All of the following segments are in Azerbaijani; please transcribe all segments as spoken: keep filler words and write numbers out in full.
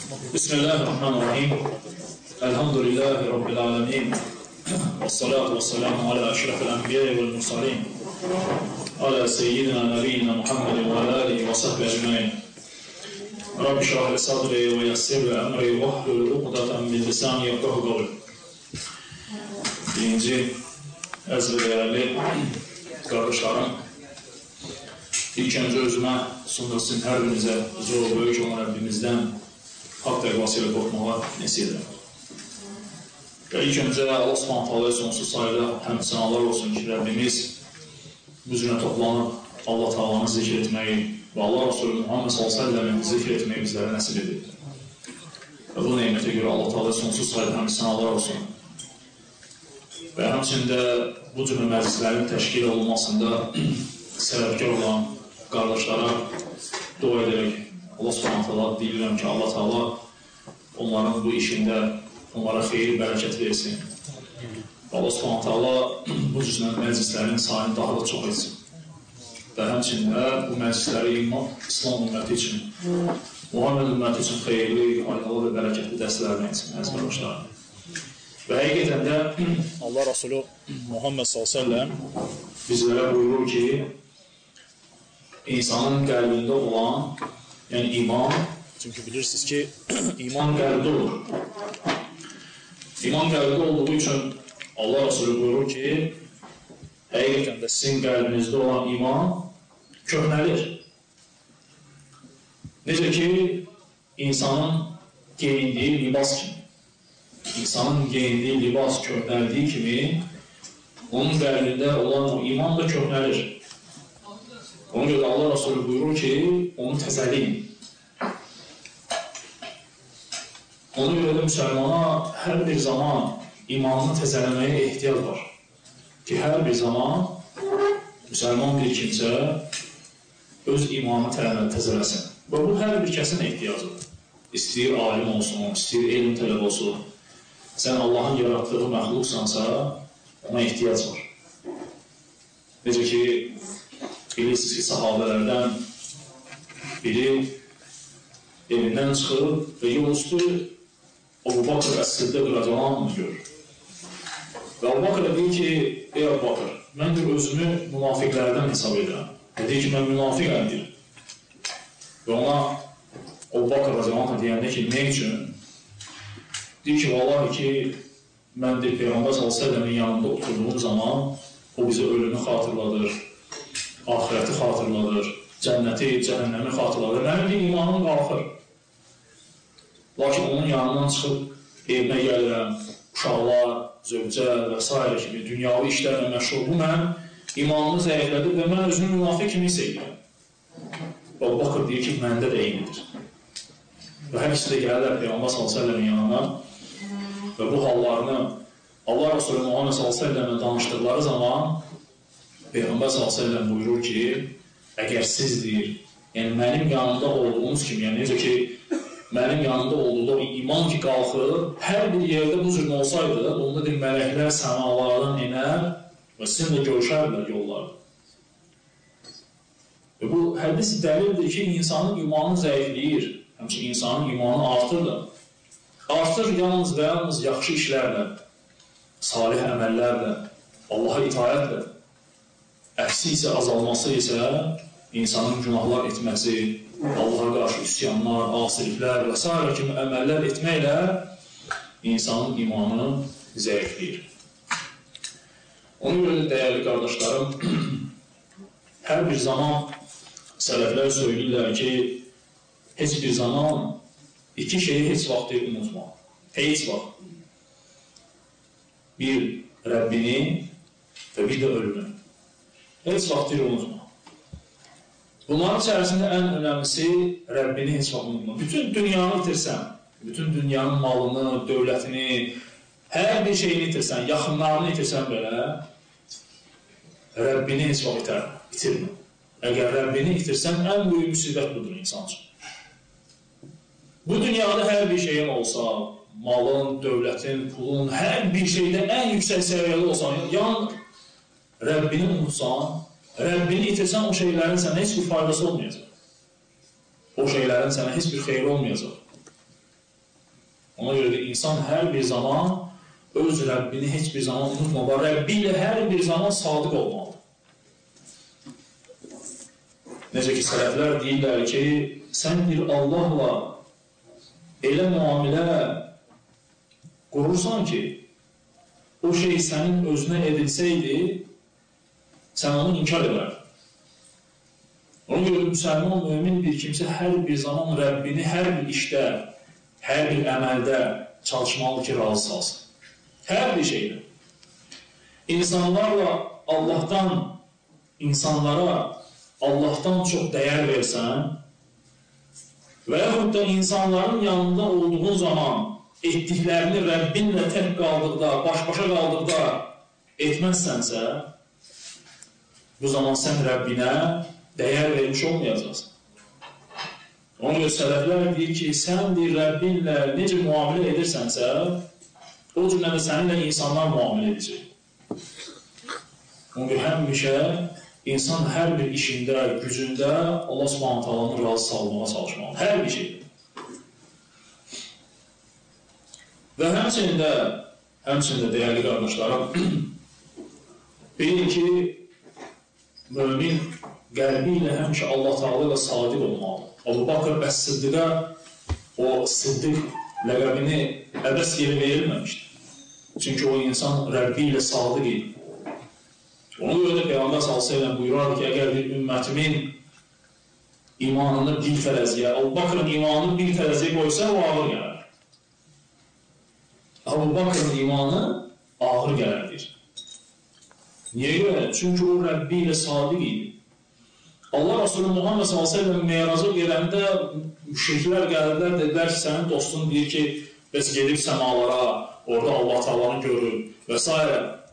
Bismillahirrahmanirrahim. Elhamdülillahi Rabbil alemin. Vessalatu vesselamu ala eşrefil enbiya'i vel mursalin. Ala seyyidina nebiyyina Muhammedin ve ala alihi ve sahbihi ecmaîn. Rabbi şrah li sadri ve yassir li emri ve hlul uqdatan min lisani yefqahu qawli. Birinci, əziz və dəyərli qardaşlarım, ilk öncə özümə, sonra sizin hər birinizə zor böyük olan Rəbbimizdən haqq təqvası ilə qorxmağa nəsib edirəm. Və ilk öncə Allah Subhanahu taalaya sonsuz sayıda həmsənalar olsun ki, Rəbbimiz bu cürə toplanıb Allah Taalanı zikr etməyi və Allah Resulü Muhammed sallallahu əleyhi və səlləmin zikr etməyi bizlərə nəsib edir. Və bu neymətə görə Allah Taalaya sonsuz sayıda həmsənalar olsun. Və həmçində bu cürə məclislərin təşkil olunmasında səbəbkar olan qardaşlara dua edərək Allah Subhanahu taala deyirəm ki, Allah Taala onların bu işində onlara xeyir, bərəkət versin. Allah Subhanahu taala bu cürə məclislərin sayını daha da çox etsin. Və həmçində bu məclisləri İslam ümməti üçün, Muhammed ümməti üçün xeyirli, faydalı və bərəkətli dərslərlə etsin, əziz qardaşlar. Və həqiqətən də Allah Resulü Muhammed sallallahu əleyhi və səlləm bizlərə buyurur ki, insanın qəlbində olan, yəni iman, çünki bilirsiniz ki, iman qəlbdə olur. İman qəlbdə olduğu üçün Allah Resulü buyurur ki, həqiqətən də sizin qəlbinizdə olan iman köhnəlir. Necə ki, insanın geyindiyi libas kimi. İnsanın geyindiyi libas köhnəldiyi kimi, onun qəlbində olan o iman da köhnəlir. Ona görə Allah Resulü buyurur ki, onu təzəliyin. Ona görə də müsəlmana hər bir zaman imanını təzələməyə ehtiyac var. Ki, hər bir zaman müsəlman bir kimsə öz imanını təzələsin. Və bu hər bir kəsin ehtiyacıdır. İstəyir alim olsun, istəyir elm tələb olsun. Sən Allahın yaratdığı məxluqsansa, ona ehtiyac var. Necə ki, bilirsiniz ki, sahabələrdən biri evindən çıxıb və yol üstü Əbu Bakr Əs-Siddiq rəziyallahu görür. Və Əbu Bakr deyir ki, ey Əbu Bakr, mən də özümü münafiqlərdən hesab edirəm. Deyir ki, mən münafiqəm deyir. Və ona Əbu Bakr rəziyallahu deyəndə ki, nə üçün? Deyir ki, vallahi ki, mən deyir, Peyğəmbər sallallahu əleyhi və səlləmin yanında oturduğum zaman o bizə ölümü xatırladır, ahirəti xatırladır, cənnəti, cəhənnəmi xatırladır. Mənim deyir, imanım qalxır. Lakin onun yanından çıxıb evimə gəlirəm, uşaqlar, zövcə və s. kimi dünyavi işlərlə məşğul. Bu mənim imanımı zəiflədir və mən özümü münafiq kimi hiss edirəm. Və o baxır deyir ki, məndə də eynidir. Və hər ikisi də gəlirlər Peyğəmbər sallallahu əleyhi və səlləmin yanına və bu hallarını Allah Resulü Muhammed sallallahu əleyhi və səlləmlə danışdıqları zaman Peyğəmbər sallallahu əleyhi və səlləm buyurur ki, əgər siz deyir, yəni mənim yanımda olduğunuz kimi, yəni necə ki, mənim yanımda olduğu iman ki qalxır, hər bir yerdə bu cürün olsaydı, onda deyir, mələklər səmalardan enər və sizinlə görüşərlər yollarda. Və bu hədis dəlildir ki, insanın imanı zəifləyir, həmçinin insanın imanı artır da. Artır yalnız və yalnız yaxşı işlərlə, salih əməllərlə, Allaha itaətlə. Əksi isə azalması isə insanın günahlar etməsi, Allaha qarşı üsyanlar, asiliklər və s. kimi əməllər etməklə insanın imanı zəifləyir. Ona görə də dəyərli qardaşlarım, hər bir zaman sələflər söyləyirlər ki, heç bir zaman iki şeyi heç vaxt unutma. Heç vaxt. Bir, Rəbbini və bir də ölümü. Heç vaxt unutma. Bunların içərisində ən önəmlisi Rəbbini heç vaxt unutma. Bütün dünyanı itirsən, bütün dünyanın malını, dövlətini, hər bir şeyini itirsən, yaxınlarını itirsən belə, Rəbbini heç vaxt itirmə. Əgər Rəbbini itirsən, ən böyük müsibət budur insan üçün. Bu dünyada hər bir şeyin olsa, malın, dövlətin, pulun, hər bir şeydə ən yüksək səviyyəli olsan, yan Rəbbini unutsan, Rəbbini itirsən, o şeylərin sənə heç bir faydası olmayacaq. O şeylərin sənə heç bir xeyri olmayacaq. Ona görə də insan hər bir zaman öz Rəbbini heç bir zaman unutmamalı, Rəbbi ilə hər bir zaman sadiq olmalı. Necə ki, sələflər deyirlər ki, sən bir Allahla elə müamilə qurursan ki, o şey sənin özünə edilsəydi, sən onu inkar edər. Ona görə müsəlman, mümin bir kimsə hər bir zaman Rəbbini hər bir işdə, hər bir əməldə çalışmalı ki, razı salsın. Hər bir şeydə. İnsanlarla Allahdan, insanlara Allahdan çox dəyər versən və yaxud da insanların yanında olduğun zaman etdiklərini Rəbbinlə tək qaldıqda, baş-başa qaldıqda etməzsənsə, bu zaman sən Rəbbinə dəyər vermiş olmayacaqsın. Ona görə sələflər deyir ki, sən deyir Rəbbinlə necə müamilə edirsənsə, o cümlədə səninlə insanlar müamilə edəcək. Ona görə həmişə insan hər bir işində, gücündə Allah Subhanahu taalanı razı salmağa çalışmalı. Hər bir şeydə. Və həmçinin də, həmçinin də dəyərli qardaşlarım, bilin ki, mümin qəlbi ilə həmişə Allah Taala ilə sadiq olmalı. Əbu Bakr Əs-Siddiqə o Siddiq ləqəbini əbəs yeri verilməmişdir. Çünki o insan Rəbbi ilə sadiq idi. Ona görə də Peyğəmbər sallallahu əleyhi və səlləm buyurardı ki, əgər bir ümmətimin imanını bir tərəziyə, Əbu Bakrın imanını bir tərəziyə qoysa, o ağır gələr. Əbu Bakrın imanı ağır gələrdir. Niyə görə? Çünki o Rəbbi ilə sadiq idi. Allah Resulü Muhammed sallallahu əleyhi və səlləm meyraca gələndə müşriklər gəldilər, dedilər ki, sənin dostun deyir ki, biz gedib səmalara, orada Allah Taalanı görür və s.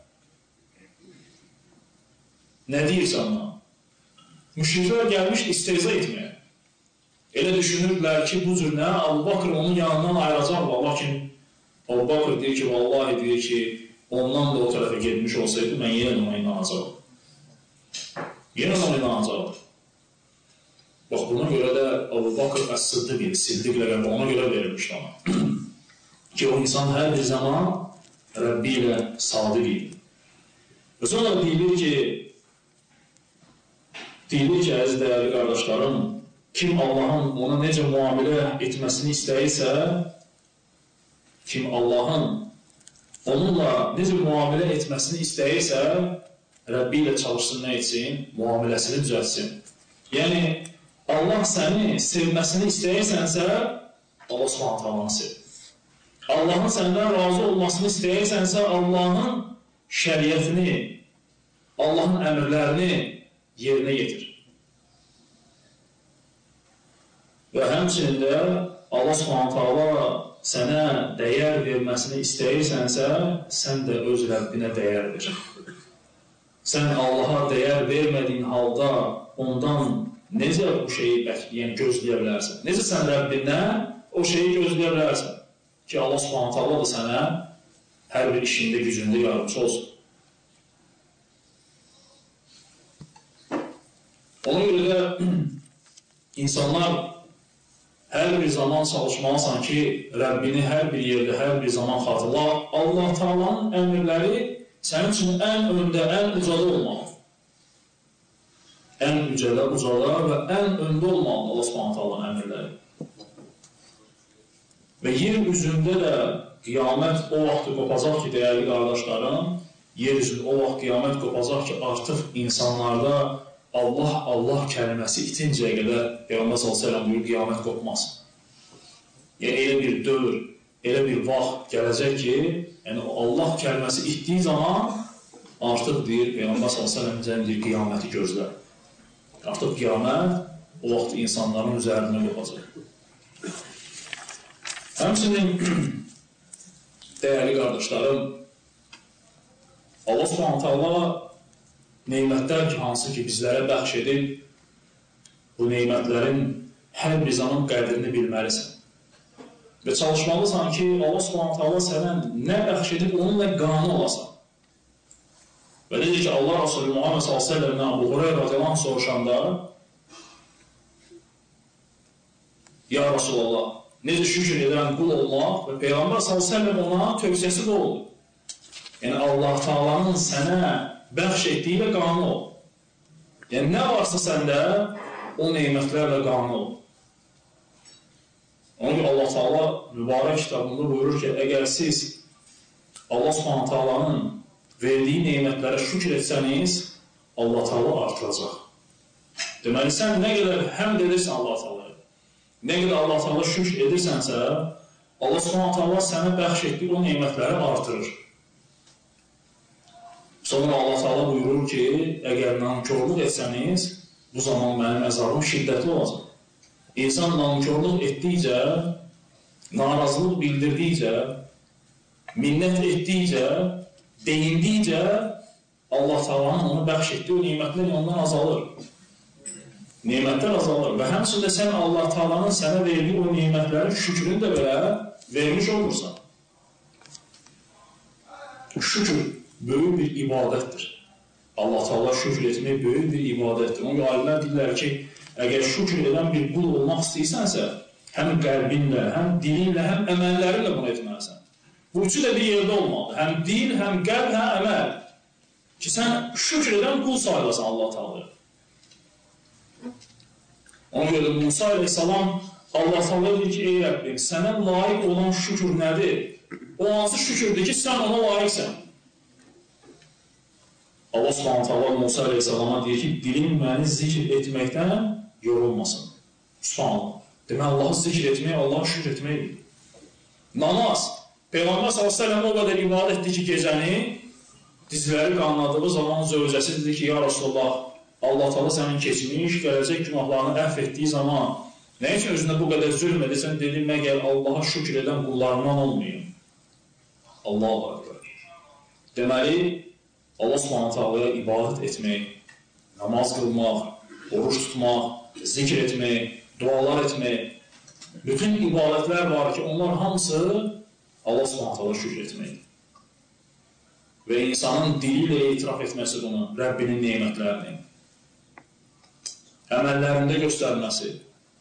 Nə deyirsən ona? Müşriklər gəlmişdi istehza etməyə. Elə düşünürdülər ki, bu cür nə? Əbu Bakr onun yanından ayıracaq, lakin Əbu Bakr deyir ki, vallahi deyir ki, ondan da o tərəfə getmiş olsaydı, mən yenə ona inanacaqdım. Yenə ona inanacaqdım. Bax, buna görə də Əbu Bakr Əs-Siddiq idi, Siddiq ləqəbi ona görə verilmişdi ona. Ki, o insan hər bir zaman Rəbbi ilə sadiq idi. Və sonra deyilir ki, deyilir ki, əziz dəyərli qardaşlarım, kim Allahın ona necə müamilə etməsini istəyirsə, kim Allahın onunla necə müamilə etməsini istəyirsə, Rəbbi ilə çalışsın, nə etsin? Müamiləsini düzəltsin. Yəni, Allah səni sevməsini istəyirsənsə, Allah Subhanahu taalanı sev. Allahın səndən razı olmasını istəyirsənsə, Allahın şəriətini, Allahın əmrlərini yerinə yetir. Və həmçinin də Allah Subhanahu taala sənə dəyər verməsini istəyirsənsə, sən də öz Rəbbinə dəyər ver. Sən Allaha dəyər vermədiyin halda ondan necə bu şeyi yəni, gözləyə bilərsən? Necə sən Rəbbindən o şeyi gözləyə bilərsən? Ki, Allah Subhanahu taala da sənə hər bir işində, gücündə yardımcı olsun. Ona görə də insanlar hər bir zaman çalışmalısan ki, Rəbbini hər bir yerdə, hər bir zaman xatırla. Allah Taalanın əmrləri sənin üçün ən öndə, ən ucada olmalı. Ən ucada, ucada və ən öndə olmalı Allah Subhanahu taalanın əmrləri. Və yer üzündə də qiyamət o vaxt qopacaq ki, dəyərli qardaşlarım, yer üzündə o vaxt qiyamət qopacaq ki, artıq insanlarda Allah, Allah kəlməsi itincəyə qədər Peyğəmbər sallallahu əleyhi və səlləm buyur, qiyamət qopmaz. Yəni, elə bir dövr, elə bir vaxt gələcək ki, yəni Allah kəlməsi itdiyi zaman artıq deyir, Peyğəmbər sallallahu əleyhi və səlləm deyir, qiyaməti gözlər. Artıq qiyamət o vaxt insanların üzərində qopacaq. Həmçinin, dəyərli qardaşlarım, Allah Subhanahu taala neymətlər ki, hansı ki, bizlərə bəxş edib, bu neymətlərin hər bir zaman qədrini bilməlisən. Və çalışmalısan ki, Allah Subhanahu taala sənə nə bəxş edib, onunla qanı olasan. Və necə ki, Allah Resulü Muhammed sallallahu əleyhi və səlləmdən Əbu Hüreyrə radiyallahu anh soruşanda, Ya Rasulallah, necə şükür edən qul olmaq və Peyğəmbər sallallahu əleyhi və səlləm ona tövsiyəsi də oldu. Yəni Allah Taala'nın sənə bəxş etdiyi ilə qanun ol. Yəni nə varsa səndə o nemətlərlə qanun ol. Ona görə Allah Taala mübarək kitabında buyurur ki, əgər siz Allah Subhanahu Taala'nın verdiyi nemətlərə şükür etsəniz, Allah Taala artıracaq. Deməli, sən nə qədər həmd edirsən Allah Taala'ya, nə qədər Allah Taala şükür edirsənsə, Allah Subhanahu Taala sənə bəxş etdiyi o nemətləri artırır. Sonra Allah Taala buyurur ki, əgər nankörlük etsəniz, bu zaman mənim əzabım şiddətli olacaq. İnsan nankörlük etdikcə, narazılıq bildirdikcə, minnət etdikcə, deyindikcə, Allah Taala'nın onu bəxş etdiyi o nemətlər ondan azalır. Nemətlər azalır və həmçində sən Allah Taala'nın sənə verdiyi o nemətlərin şükrünü də belə vermiş olursan. Şükür böyük bir ibadətdir. Allah Taala şükür etmək böyük bir ibadətdir. Onun alimlər deyirlər ki, əgər şükür edən bir qul olmaq istəyirsənsə, həm qəlbinlə, həm dilinlə, həm əməllərinlə bunu etməlisən. Bu üçü də bir yerdə olmalıdır. Həm dil, həm qəlb, həm əməl. Ki, sən şükür edən qul sayılasan Allah Taala'ya. Ona görə Musa əleyhissalam Allah Taala deyir ki, ey Rəbbim, sənə layiq olan şükür nədir? O hansı şükürdür ki, sən ona layiqsən? Allah Subhanahu Taala Musa əleyhissalama deyir ki, dilin məni zikr etməkdən yorulmasın. Subhanallah. Demək, Allahı zikr etmək, Allahı şükür etməkdir. Namaz. Peyğəmbər sallallahu əleyhi və səlləm o qədər ibadət etdi ki, gecəni dizləri qanladığı zaman zövcəsi dedi ki, ya Rasulullah, Allah Taala sənin keçmiş, gələcək günahlarını əfv etdiyi zaman nə üçün özünə bu qədər zülm edirsən, dedi, məgər Allaha şükür edən qullarından olmayın. Allahu Akbar. Deməli, Allah Subhanahu Taala'ya ibadət etmək, namaz qılmaq, oruç tutmaq, zikr etmək, dualar etmək, bütün ibadətlər var ki, onlar hamısı Allah Subhanahu Taala'ya şükür etməkdir. Və insanın dili ilə etiraf etməsi bunu, Rəbbinin nemətlərini, əməllərində göstərməsi.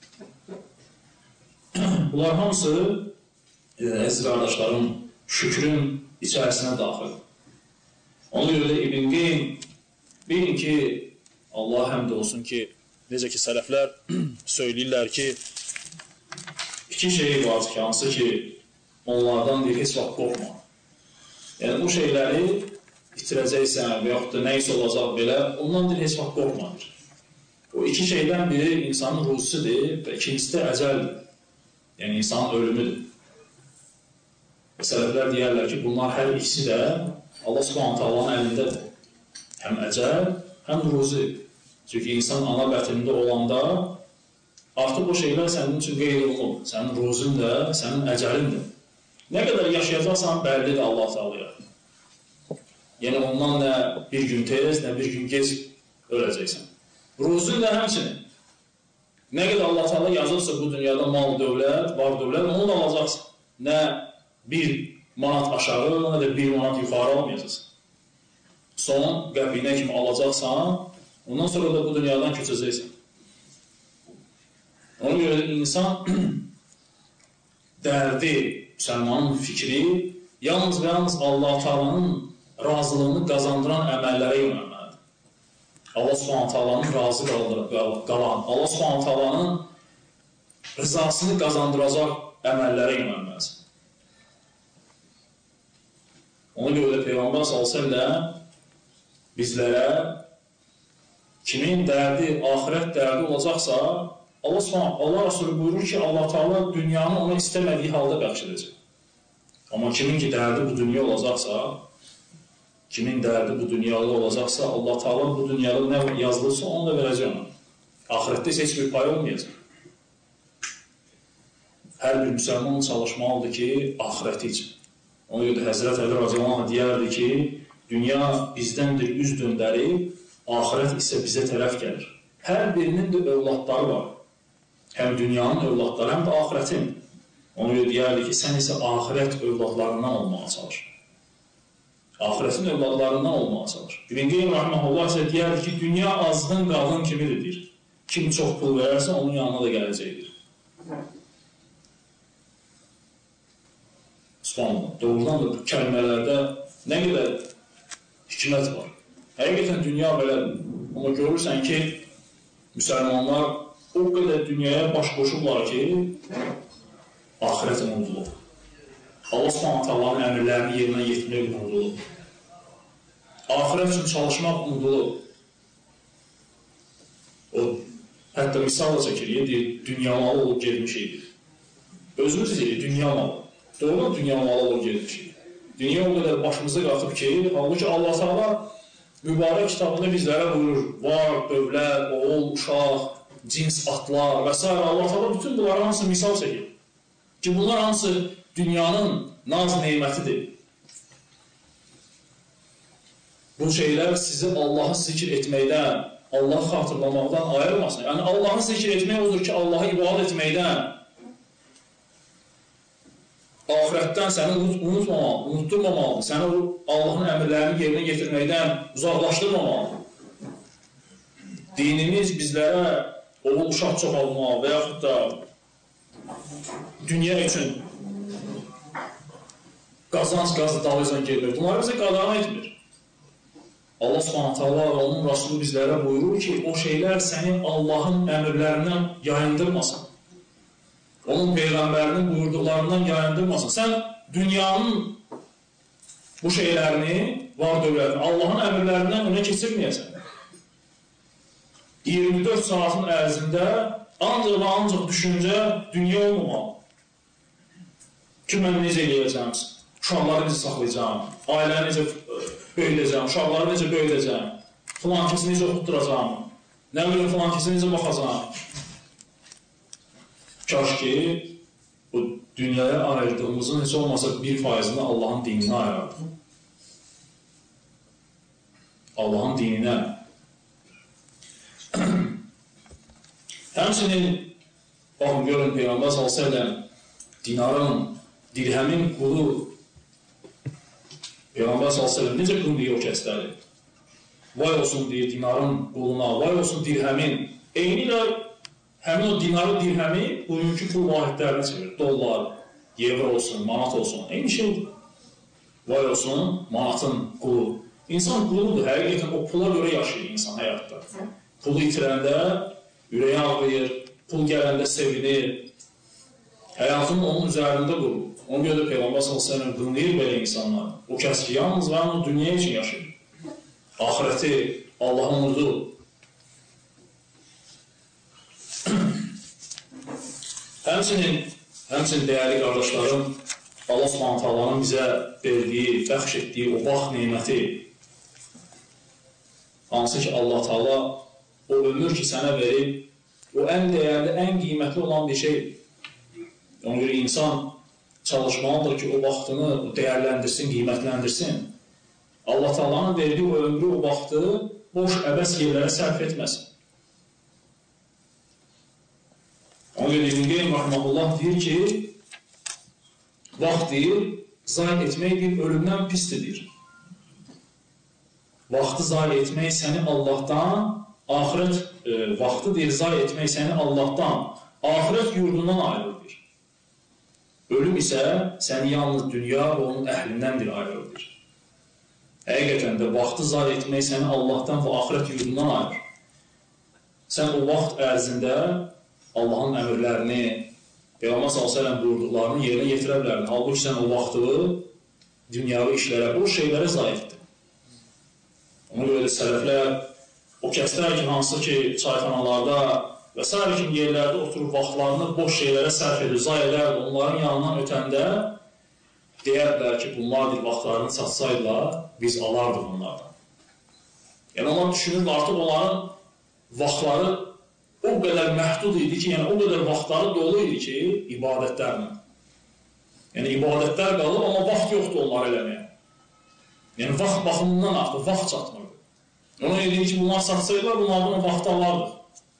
Bunlar hamısı, əziz qardaşlarım, şükrün içərisinə daxil. Ona görə də İbn Qeym bilin ki, Allah həmd olsun ki, necə ki, sələflər söyləyirlər ki, iki şey var ki, hansı ki, onlardan deyil, heç vaxt qorxma. Yəni, bu şeyləri itirəcəksən və yaxud da nə isə olacaq belə, ondan deyil, heç vaxt qorxmadır. O iki şeydən biri insanın ruzusudur və ikincisi də əcəldir. Yəni, insanın ölümüdür. Və sələflər deyərlər ki, bunlar hər ikisi də Allah Subhanahu Taala'nın əlindədir. Həm əcəl, həm ruzi. Çünki insan ana bətnində olanda artıq o şeylər sənin üçün qeyd olunur. Sənin ruzun da, sənin əcəlin də. Nə qədər yaşayacaqsan bəllidir Allah Taala'ya. Yəni ondan nə bir gün tez, nə bir gün gec öləcəksən. Ruzun da həmçinin. Nə qədər Allah Taala yazırsa bu dünyada mal, dövlət, var dövlət, onu da alacaqsan. Nə bir manat aşağı, nə də bir manat yuxarı almayacaqsan. Son qəpiyinə kimi alacaqsan, ondan sonra da bu dünyadan köçəcəksən. Ona görə insan dərdi, müsəlmanın fikri yalnız və yalnız Allah Taala'nın razılığını qazandıran əməllərə yönəlməlidir. Allah Subhanahu Taala'nın razı qalan, Allah Subhanahu Taala'nın rızasını qazandıracaq əməllərə yönəlməlidir. Ona görə də Peyğəmbər sallallahu əleyhi və səlləm bizlərə kimin dərdi, axirət dərdi olacaqsa, Allah Subhanahu Allah Resulü buyurur ki, Allah Taala dünyanı ona istəmədiyi halda bəxş edəcək. Amma kimin ki dərdi bu dünya olacaqsa, kimin dərdi bu dünyada olacaqsa, Allah Taala bu dünyada nə yazılırsa onu da verəcək ona. Axirətdə isə heç bir pay olmayacaq. Hər bir müsəlman çalışmalıdır ki, axirəti üçün. Ona görə də Həzrət Əli radiyallahu deyərdi ki, dünya bizdəndir üz döndərib, axirət isə bizə tərəf gəlir. Hər birinin də övladları var. Həm dünyanın övladları, həm də axirətin. Ona görə deyərdi ki, sən isə axirət övladlarından olmağa çalış. Axirətin övladlarından olmağa çalış. İbn Qeym rahmehullah isə deyərdi ki, dünya azğın qadın kimidir. Kim çox pul verərsə, onun yanına da gələcəkdir. Subhanallah. Doğrudan da bu kəlmələrdə nə qədər hikmət var. Həqiqətən dünya belədir. Amma görürsən ki, müsəlmanlar o qədər dünyaya baş qoşublar ki, ahirətin unudulur. Allah Subhanahu Taala'nın əmrlərini yerinə yetirmək unudulur. Ahirət üçün çalışmaq unudulur. O, hətta misal da çəkir, deyir, dünya malı olub gelmişik. Özümüz deyir, dünya malı. Doğrudan dünya malı olub gelmişik. Dünya o qədər başımıza qatıb ki, halbuki Allah Taala mübarək kitabında bizlərə buyurur, var, dövlət, oğul, uşaq, cins, atlar və s. Allah Taala bütün bunları hansı misal çəkir. Ki, bunlar hansı dünyanın naz neymətidir. Bu şeylər sizi Allahı zikr etməkdən, Allahı xatırlamaqdan ayırmasın. Yəni, Allahı zikr etmək odur ki, Allahı ibadət etməkdən, ahirətdən səni unutmamalı, unutturmamalı, səni Allahın əmrlərini yerinə getirməkdən uzaqlaşdırmamalı. Dinimiz bizlərə oğul uşaq çoxalmaq və yaxud da dünya üçün qazanc qazı dalıyla gedir. Bunları bizə qadağan etmir. Allah Subhanahu Taala və onun Rasulü bizlərə buyurur ki, o şeylər səni Allahın əmrlərindən yayındırmasın. Onun Peyğəmbərinin buyurduqlarından yayındırmasın. Sən dünyanın bu şeylərini, var dövlətini, Allahın əmrlərindən önə keçirməyəsən. iyirmi dörd saatın ərzində ancaq və ancaq düşüncə dünya olmamalı. Ki, mən necə eləyəcəm, uşaqları necə saxlayacağım, ailələri necə böyüdəcəm, uşaqları necə böyüdəcəm, filan kəsi necə oxutduracağım, nə bilim filan kəsi necə baxacağım. Kaş ki, bu dünyaya ayırdığımızın heç olmasa bir faizini Allahın dininə ayırardı. Allahın dininə. Həmçinin, baxın, görün, Peyğəmbər sallallahu əleyhi və səlləm dinarın, dirhəmin qulu Peyğəmbər sallallahu əleyhi və səlləm necə qul deyir o kəsləri? Vay olsun deyir dinarın quluna, vay olsun dirhəmin. Eyni ilə həmin o dinarı, dirhəmi bugünkü pul vahidlərinə çevirir. Dollar, evro olsun, manat olsun. Eyni şeydir. Vay olsun manatın qulu. İnsan quludur. Həqiqətən o pula görə yaşayır insan həyatda. Pulu itirəndə ürəyi ağrıyır, pul gələndə sevinir. Həyatının onun üzərində qurur. Ona görə də Peyğəmbər sallallahu əleyhi və səlləm qınayır belə insanlar. O kəs ki, yalnız və yalnız dünya üçün yaşayır. Ahirəti, Allahın unudur. Həmçinin, həmçinin dəyərli qardaşlarım, Allah Subhanahu Taala'nın bizə verdiyi, bəxş etdiyi o vaxt neməti, hansı ki, Allah Taala o ömür ki, sənə verib, o ən dəyərli, ən qiymətli olan bir şeydir. Ona görə insan çalışmalıdır ki, o vaxtını dəyərləndirsin, qiymətləndirsin. Allah Taala'nın verdiyi o ömrü, o vaxtı boş, əbəs yerlərə sərf etməsin. Ona görə İbn Qeym Rahiməhullah deyir ki, vaxt deyir, zayi etmək deyir, ölümdən pisdir. Vaxtı zayi etmək səni Allahdan, ahirət e, vaxtı deyir, zayi etmək səni Allahdan, ahirət yurdundan ayrıldır. Ölüm isə səni yalnız dünya və onun əhlindən ayrıldır. Həqiqətən də vaxtı zayi etmək səni Allahdan və ahirət yurdundan ayırır. Sən o vaxt ərzində Allahın əmrlərini, Peyğəmbər sallallahu əleyhi və səlləm buyurduqlarını yerinə yetirə bilərdin. Halbuki sən o vaxtı dünyavi işlərə, bu şeylərə zayi etdin. Ona görə də sələflər, o kəslər ki, hansı ki, çayxanalarda və s. kimi yerlərdə oturub vaxtlarını boş şeylərə sərf edir, zayi edərdi, onların yanından ötəndə deyərlər ki, bunlar bir vaxtlarını satsaydılar, biz alardıq bunlardan. Yəni, onlar düşünürdü, artıq onların vaxtları o qədər məhdud idi ki, yəni o qədər vaxtları dolu idi ki, ibadətlərlə. Yəni, ibadətlər qalıb, amma vaxt yoxdur onları eləməyə. Yəni, vaxt baxımından artıq, vaxt çatmırdı. Ona dedi ki, bunlar satsaydılar, bunlardan vaxt alardıq.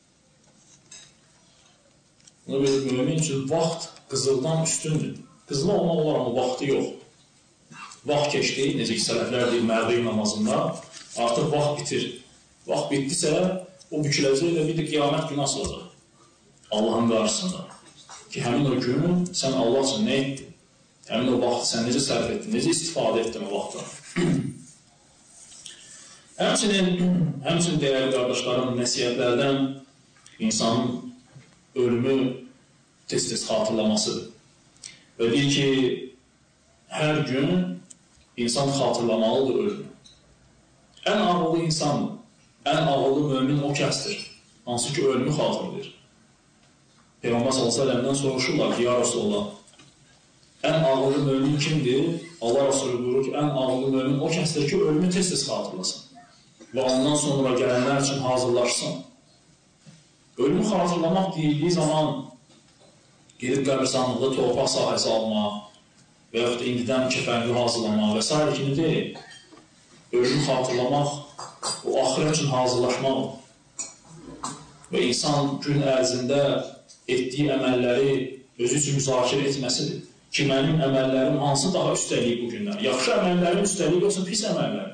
Ona görə mümin üçün vaxt qızıldan üstündür. Qızıl olmaq olar, amma vaxtı yox. Vaxt keçdi, necə ki, sələflər deyil, Məğrib namazında, artıq vaxt bitir. Vaxt bitdisə, o büküləcək və bir də qiyamət günü asılacaq Allahın qarşısında. Ki, həmin o gün sən Allah üçün nə etdin? Həmin o vaxt sən necə sərf etdin, necə istifadə etdin o vaxtdan. Həmçinin, həmçinin dəyərli qardaşlarım, nəsiyyətlərdən insanın ölümü tez-tez xatırlamasıdır. Və deyir ki, hər gün insan xatırlamalıdır ölümü. Ən ağıllı insandır, ən ağıllı mömin o kəsdir, hansı ki, ölümü xatırlayır. Peyğəmbər sallallahu əleyhi və səlləmdən soruşurlar ki, ya Rasulullah, ən ağıllı mömin kimdir? Allah Rasulü buyurur ki, ən ağıllı mömin o kəsdir ki, ölümü tez-tez xatırlasın və ondan sonra gələnlər üçün hazırlaşsın. Ölümü xatırlamaq deyildiyi zaman gedib qəbirstanlıqda torpaq sahəsi almaq və yaxud da indidən kəfənli hazırlamaq və s. kimi deyil. Ölümü xatırlamaq, o axirət üçün hazırlaşmaq və insan gün ərzində etdiyi əməlləri özü üçün müzakirə etməsidir ki, mənim əməllərim hansı daha üstəlik bu gündən? Yaxşı əməllərim üstəlik yoxsa pis əməllərim?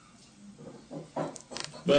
Və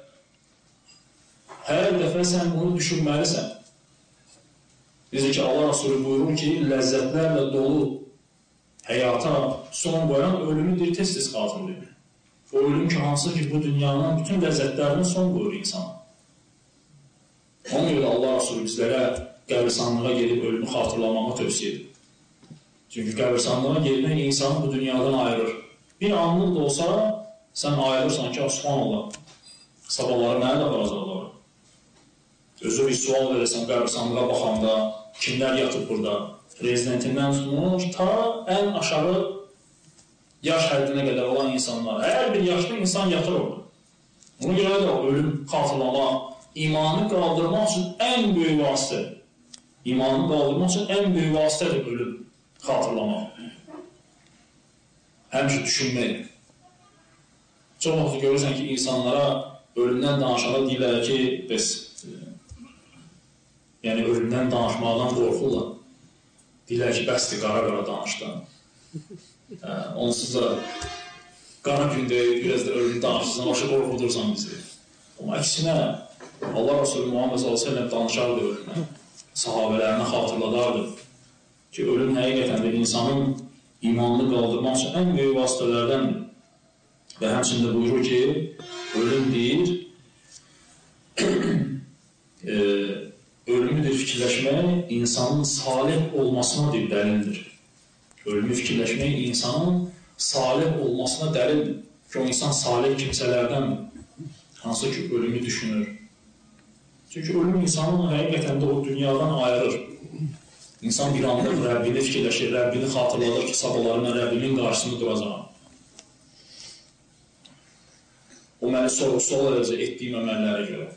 hər dəfə sən bunu düşünməlisən. Necə ki, Allah Rasulü buyurur ki, ləzzətlərlə dolu həyata son qoyan ölümüdür, tez-tez xatırlayır. O ölüm ki, hansı ki, bu dünyanın bütün ləzzətlərini son qoyur insana. Ona görə Allah Rasulü bizlərə qəbirstanlığa gedib ölümü xatırlamağı tövsiyə edir. Çünki qəbirstanlığa gelmək insanı bu dünyadan ayırır. Bir anlıq da olsa, sən ayırırsan ki, subhanallah, sabahları mənə də aparacaqlar. Özü bir sual verəsən qəbirstanlığa baxanda, kimlər yatıb burada? Rezidentindən tutmuş, ta ən aşağı yaş həddinə qədər olan insanlar. Hər bir yaşlı insan yatır orada. Ona görə də ölüm xatırlamaq, imanı qaldırmaq üçün ən böyük vasitədir. İmanı qaldırmaq üçün ən böyük vasitədir ölüm xatırlamaq. Həmişə düşünmək. Çox vaxt görürsən ki, insanlara ölümdən danışanda deyirlər ki, bəs, yəni ölümdən danışmaqdan qorxurlar. Deyirlər ki, bəsdir, qara-qara danışdan. Onsuz da qara gündə biraz da ölümü danışırsan, başa qorxudursan bizi. Amma əksinə, Allah Rasulü Muhammed sallallahu əleyhi və səlləm danışardı ölümə, sahabələrinə xatırladardı ki, ölüm həqiqətən də insanın imanını qaldırmaq üçün ən böyük vasitələrdəndir. Və həmçində buyurur ki, ölüm deyir, e, ölümüdür fikirləşmək insanın salih olmasına bir dəlildir. Ölümü fikirləşmək insanın salih olmasına dəlildir. Ki, o insan salih kimsələrdəndir, hansı ki, ölümü düşünür. Çünki ölüm insanın həqiqətən də o dünyadan ayırır. İnsan bir anda Rəbbini fikirləşir, Rəbbini xatırladır ki, sabahları mən Rəbbimin qarşısında duracağım. O məni soru-sual edəcək etdiyim əməllərə görə.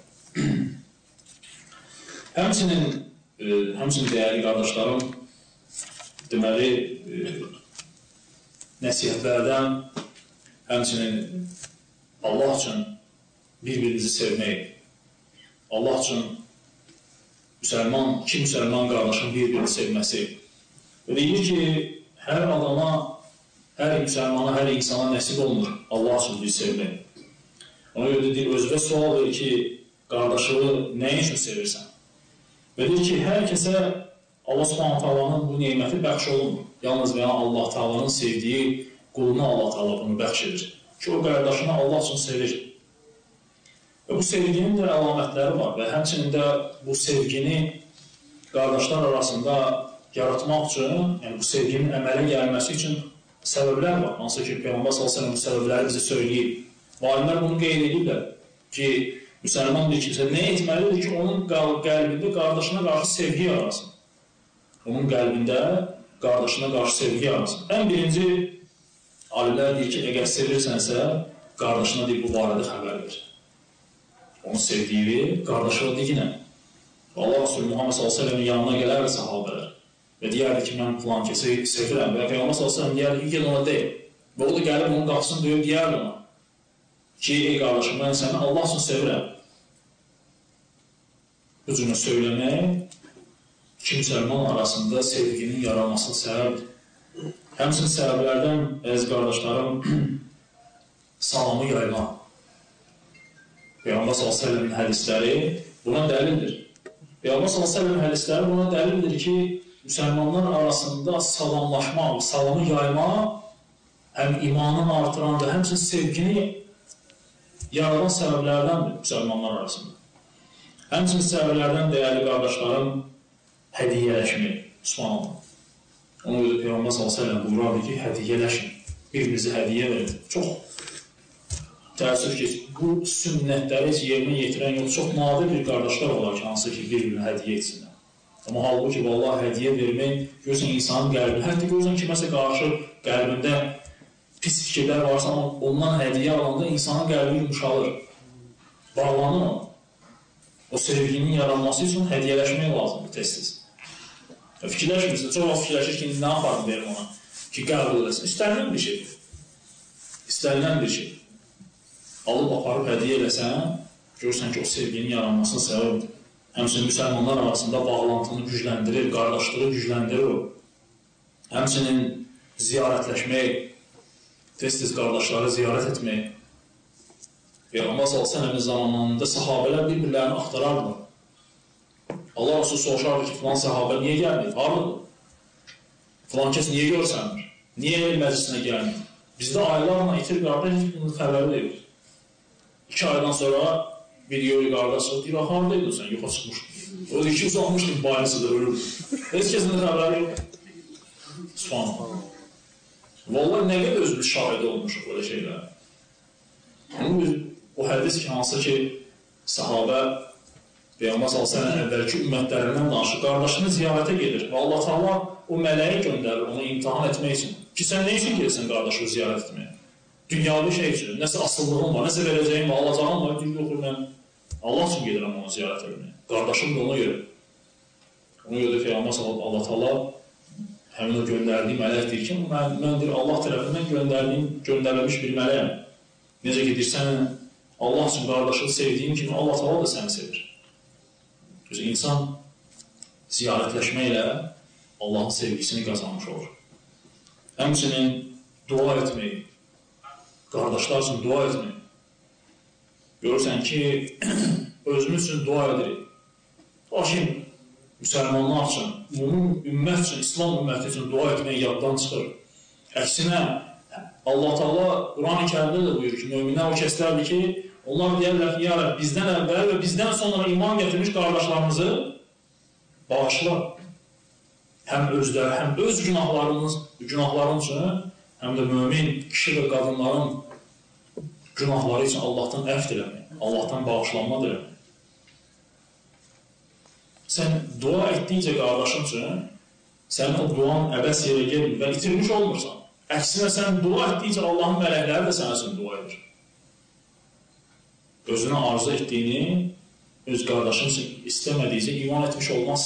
Həmçinin, e, həmçinin dəyərli qardaşlarım, deməli, e, nəsiyyətlərdən, həmçinin Allah üçün bir-birinizi sevmək, Allah üçün müsəlman, iki müsəlman qardaşın bir-birini sevməsi. Və deyir ki, hər adama, hər müsəlmana, hər insana nəsib olmur Allah üçün bir sevmək. Ona görə deyir, özünə sual verir ki, qardaşını nə üçün sevirsən? Və deyir ki, hər kəsə Allah Subhanahu taalanın bu neyməti bəxş olunmur. Yalnız və Allah taalanın sevdiyi quluna Allah taala bunu bəxş edir. Ki, o qardaşını Allah üçün sevir. Və bu sevginin də əlamətləri var və həmçinin də bu sevgini qardaşlar arasında yaratmaq üçün, yəni bu sevginin əmələ gəlməsi üçün səbəblər var. Hansı ki, Peyğəmbər sallallahu əleyhi və səlləm bu səbəbləri bizə söyləyib. Alimlər bunu qeyd edirlər ki, müsəlman bir kimsə nə etməlidir ki, onun qəlbində qardaşına qarşı sevgi yarasın. Onun qəlbində qardaşına qarşı sevgi yarasın. Ən birinci alimlər deyir ki, əgər sevirirsənsə, qardaşına deyir, bu barədə xəbər ver. Onu sevdiyi qardaşına deyinə. Allah Rasulü Muhammed sallallahu əleyhi və səlləmin yanına gələrdi sahabələr və deyərdi ki, mən filan kəsi sevirəm və Peyğəmbər sallallahu əleyhi və səlləm deyərdi ki, gel ona deyil. Və o da gəlib onun qapısını döyüb deyərdi ona ki, ey qardaşım, mən səni Allah üçün sevirəm. Bu cürünə söyləmək iki müsəlman arasında sevginin yaranmasının səbəbidir. Həmçinin səbəblərdən, əziz qardaşlarım, salamı yaymaq. Peyğəmbər sallallahu əleyhi və səlləmin hədisləri buna dəlildir. Peyğəmbər sallallahu əleyhi və səlləmin hədisləri buna dəlildir ki, müsəlmanlar arasında salamlaşmaq, salamı yaymaq həm imanı artıran da, həmçinin sevgini yaradan səbəblərdəndir müsəlmanlar arasında. Həmçinin səbəblərdən dəyərli qardaşlarım hədiyyələşmək, subhanallah. Ona görə Peyğəmbər sallallahu əleyhi və səlləm buyurardı ki, hədiyyələşin, birbirinizi hədiyyə verin. Çox təəssüf ki, bu sünnətləri heç yerinə yetirən yox, çox nadir bir qardaşlar olar ki, hansı ki, bir-birini hədiyyə etsinlər. Amma halbuki, vallahi hədiyyə vermək, görürsən insanın qəlbini, hətta görürsən kiməsə qarşı qəlbində pis fikirlər varsa, ondan hədiyyə alanda insanın qəlbi yumuşalır, bağlanır ona. O sevginin yaranması üçün hədiyyələşmək lazımdır, tez-tez. Fikirləşmirsən, çox vaxt fikirləşir ki, nə yaparım verim ona ki, qəbul edəsin. İstənilən bir şeydir. İstənilən bir şey. Alıb, aparıb hədiyyə eləsən, görürsən ki, o sevginin yaranmasına səbəbdir. Həmçinin müsəlmanlar arasında bağlantını gücləndirir, qardaşlığı gücləndirir o. Həmçinin ziyarətləşmək, tez-tez qardaşları ziyarət etmək. Peyğəmbər sallallahu əleyhi və səlləm zamanında sahabələr bir-birlərini axtarardılar. Allah Rasulü soruşardı ki, filan sahabə niyə gəlməyib? Haradadır? Filan kəs niyə görsənmir? Niyə el məclisinə gəlməyib? Bizdə aylarla itir qardaş, heç bunun xəbəri deyil. İki aydan sonra bir yolu qardaş deyir, haradaydın sən? Yoxa çıxmışdın. O iki uzanmışdın, bayısıdır, ölürdün. Heç kəsin xəbəri yox. Subhanallah. Vallahi nə qədər özümüz şahidi olmuşuq böyle şeylər. O hədis ki, hansı ki, sahabə Peyğəmbər sallallahu əleyhi və səlləm əvvəlki ümmətlərindən danışır, qardaşını ziyarətə gedir və Allah Taala o mələyi göndərir onu imtahan etmək üçün. Ki, sən nə üçün gelirsən qardaşını ziyarət etməyə? Dünyavi şey üçün, nəsə asıllığın var, nəsə verəcəyim var, alacağım var, deyir, yoxdur, mən Allah üçün gedirəm onu ziyarət etməyə. Qardaşım da ona görə. Ona görə də Peyğəmbər sallallahu Allah Taala həmin o göndərdiyi mələk deyir ki, mən, mən deyir, Allah tərəfindən göndərdiyim, göndərilmiş bir mələyəm. Necə ki, deyir, sən Allah üçün qardaşını sevdiyin kimi Allah Taala da səni sevir. İnsan ziyarətləşməklə Allahın sevgisini qazanmış olur. Həmçinin dua etmək, qardaşlar üçün dua etmək. Görürsən ki, özümüz üçün dua edirik. Lakin müsəlmanlar üçün, ümumi ümmət üçün, İslam ümməti üçün dua etmək yaddan çıxır. Əksinə, Allah Taala Quran-ı Kərimdə də buyurur ki, möminlər o kəslərdir ki, onlar deyərlər ki, ya Rəbb, bizdən əvvəl və bizdən sonra iman gətirmiş qardaşlarımızı bağışla. Həm özləri, həm öz günahlarımız, günahların üçün, həm də mömin kişi və qadınların günahları üçün Allahdan əfv diləmək, Allahdan bağışlanma diləmək. Sən dua etdikcə qardaşın üçün, sənin o duan əbəs yerə gelmir və itirmiş olmursan. Əksinə, sən dua etdikcə Allahın mələkləri də sənə üçün dua edir. Özünə arzu etdiyini, öz qardaşın istəmədiyicə iman etmiş olmaz.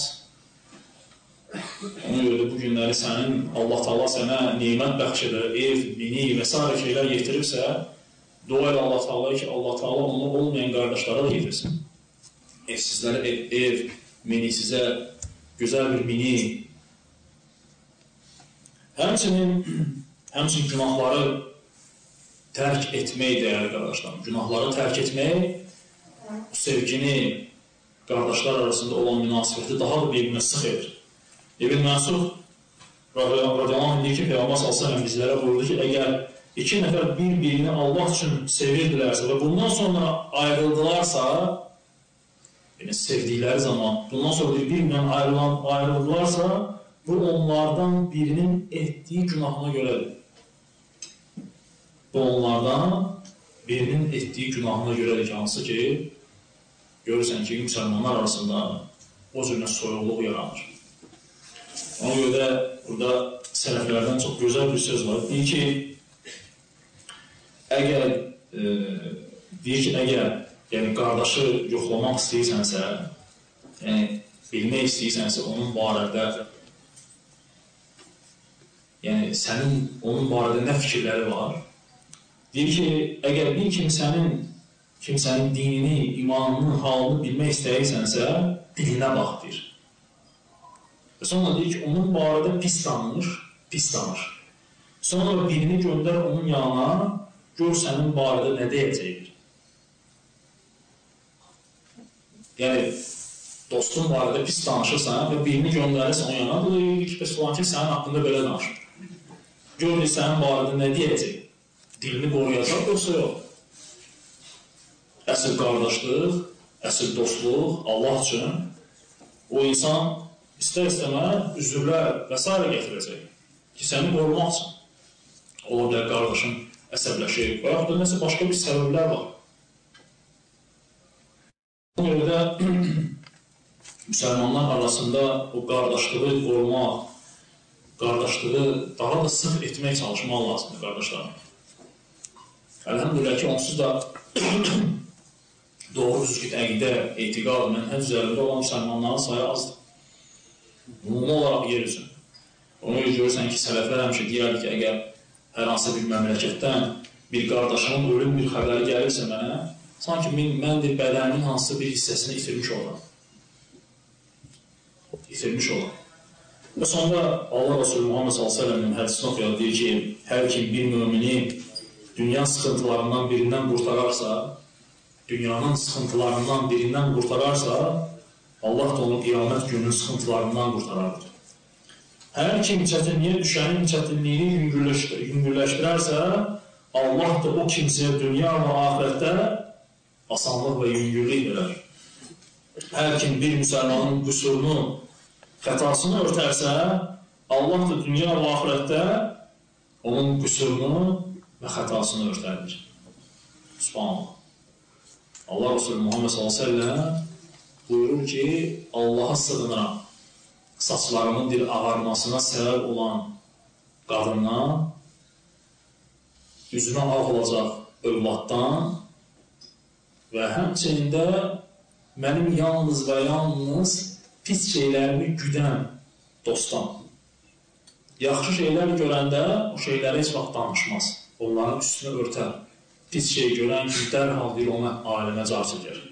Ona görə də bu günləri sənin, Allah Taala sənə nimət bəxş edir, ev, bini və s. şeylər yetiribsə, dua elə Allah Taala ki, Allah Taala onu olmayan qardaşlara da yetirsin. Ev sizlərə ev, ev, mini sizə gözəl bir mini. Həmçinin, həmçinin günahları tərk etmək dəyərli qardaşlarım. Günahları tərk etmək, sevgini, qardaşlar arasında olan münasibəti daha da bir-birinə sıx edir. İbn Məsud radiyallahu anh deyir ki, Peyğəmbər sallallahu əleyhi və səlləm bizlərə buyurdu ki, əgər iki nəfər bir-birini Allah üçün sevirdilərsə və bundan sonra ayrıldılarsa, yəni sevdikləri zaman, bundan sonra bir-birindən ayrıldılarsa, bu onlardan birinin etdiyi günahına görədir. Bu onlardan birinin etdiyi günahına görədir ki, hansı ki, görürsən ki, müsəlmanlar arasında o cürlə soyuqluq yaranır. Ona görə də burada sələflərdən çox gözəl bir söz var. Deyir ki, əgər, e, deyir ki, əgər yəni, qardaşı yoxlamaq istəyirsənsə, yəni, bilmək istəyirsənsə, onun barədə, yəni, sənin onun barədə nə fikirləri var? Deyir ki, əgər bir kimsənin, kimsənin dinini, imanını, halını bilmək istəyirsənsə, dilinə bax, deyir. Və sonra deyir ki, onun barədə pis danış, pis danış. Sonra birini göndər onun yanına, gör sənin barədə nə deyəcəkdir. Yəni, dostun barədə pis danışırsan və birini göndərirsən o yana, bu da deyir ki, pes filan ki, sənin haqqında belə danışır. Gör, sənin barədə nə deyəcək? Dilini qoruyacaq, yoxsa yox. Əsl qardaşlıq, əsl dostluq Allah üçün o insan istər-istəmə üzrlər və s. gətirəcək ki, səni qorumaq üçün. Ola bilər qardaşın əsəbləşir və yaxud da nəsə başqa bir səbəblər var. Buna görə də müsəlmanlar arasında o qardaşlığı qorumaq, qardaşlığı daha da sıx etmək çalışmaq lazımdır qardaşlarım. Əlhəmdülillah ki, onsuz da doğru düzgün əqidə, etiqad, mənhəc üzərində olan müsəlmanların sayı azdır. Ümumi olaraq yer üzün. Ona görə görürsən ki, sələflər həmişə deyərdi ki, əgər hər hansı bir məmləkətdən bir qardaşımın ölüm bir xəbəri gəlirsə mənə, sanki mən bir bədənimin hansısa bir hissəsini itirmiş olaram. İtirmiş olaram. Və sonra Allah Resulü Muhammed sallallahu əleyhi və səlləmin hədisini oxuyaraq deyir ki, hər kim bir mümini dünya sıxıntılarından birindən qurtararsa, dünyanın sıxıntılarından birindən qurtararsa, Allah da onu qiyamət gününün sıxıntılarından qurtarardır. Hər kim çətinliyə düşənin çətinliyini yüngülləşdirərsə, Allah da o kimsəyə dünya və ahirətdə asanlıq və yüngüllük verər. Hər kim bir müsəlmanın qüsurunu, xətasını örtərsə, Allah da dünya və ahirətdə onun qüsurunu və xətasını örtərdir. Subhanallah. Allah Resulü Muhammed sallallahu əleyhi və səlləm buyurur ki, Allaha sığınıram. Saçlarının bir ağarmasına səbəb olan qadından, üzünə ağ olacaq övladdan və həmçinin də mənim yalnız və yalnız pis şeylərimi güdən dostdan. Yaxşı şeylər görəndə o şeyləri heç vaxt danışmaz. Onların üstünə örtər. Pis şey görən ki, dərhal bir ona aləmə car çəkər.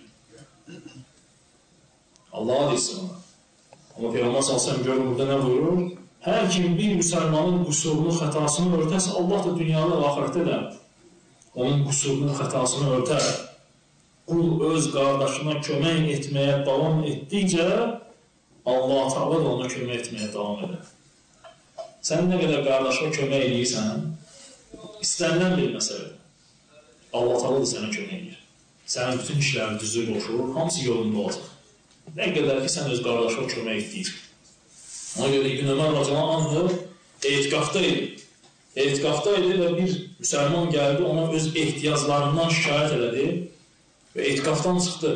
Allah'a deyilsin ona. Amma Peyğəmbər sallallahu əleyhi və səlləm görür burada nə buyurur? Hər kim bir müsəlmanın qüsurunu, xətasını örtərsə, Allah da dünyada və axirətdə də onun qüsurunu, xətasını örtər. Qul öz qardaşına kömək etməyə davam etdikcə, Allah Teala da ona kömək etməyə davam edir. Sən nə qədər qardaşına kömək edirsən, istənilən bir məsələdir. Allah Teala da sənə kömək edir. Sənin bütün işləri düzü qoşur, hamısı yolunda olacaq. Nə qədər ki, sən öz qardaşına kömək etdiyir. Ona görə İbn Ömər radiyallahu anhu etiqafda idi. Etiqafda idi və bir müsəlman gəldi, ona öz ehtiyaclarından şikayət elədi və etiqafdan çıxdı.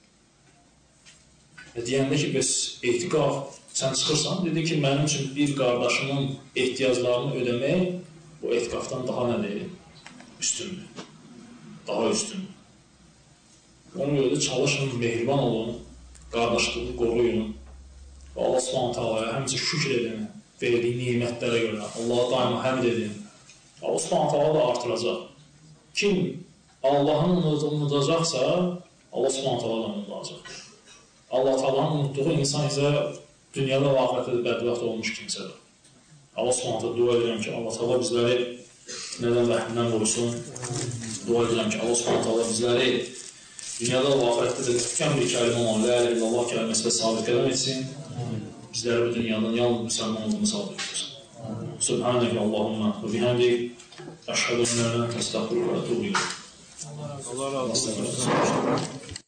Və deyəndə ki, bəs etiqaf, sən çıxırsan, dedi ki, mənim üçün bir qardaşımın ehtiyaclarını ödəmək o etiqafdan daha nədir? Üstündür. Daha üstündür. Ona görə də çalışın, mehriban olun, qardaşlığı qoruyun və Allah Subhanahu taalaya həmçə şükür edin verdiyi nimətlərə görə. Allaha daima həmd edin. Allah Subhanahu taala da artıracaq. Kim Allah'ın unudacaqsa, Allah Subhanahu taala da unudacaq. Allah Taala'nın unutduğu insan isə dünyada və axirətdə bədbəxt olmuş kimsədir. Allah Subhanahu taala dua edirəm ki, Allah Taala bizləri nədən rəhmindən qorusun. Dua edirəm ki, Allah Subhanahu taala bizləri dünyada və axirətdə də tükən bir kəlimə olan La ilahe illallah kəlməsi və sabit qədəm etsin. Bizləri bu dünyadan yalnız müsəlman olduğunu sabit etsin. Subhanəkə Allahumma və bihamdik. Əşhədu ən la ilahe illallah və estəğfiruke və etûbu ileyk. Allah razı olsun.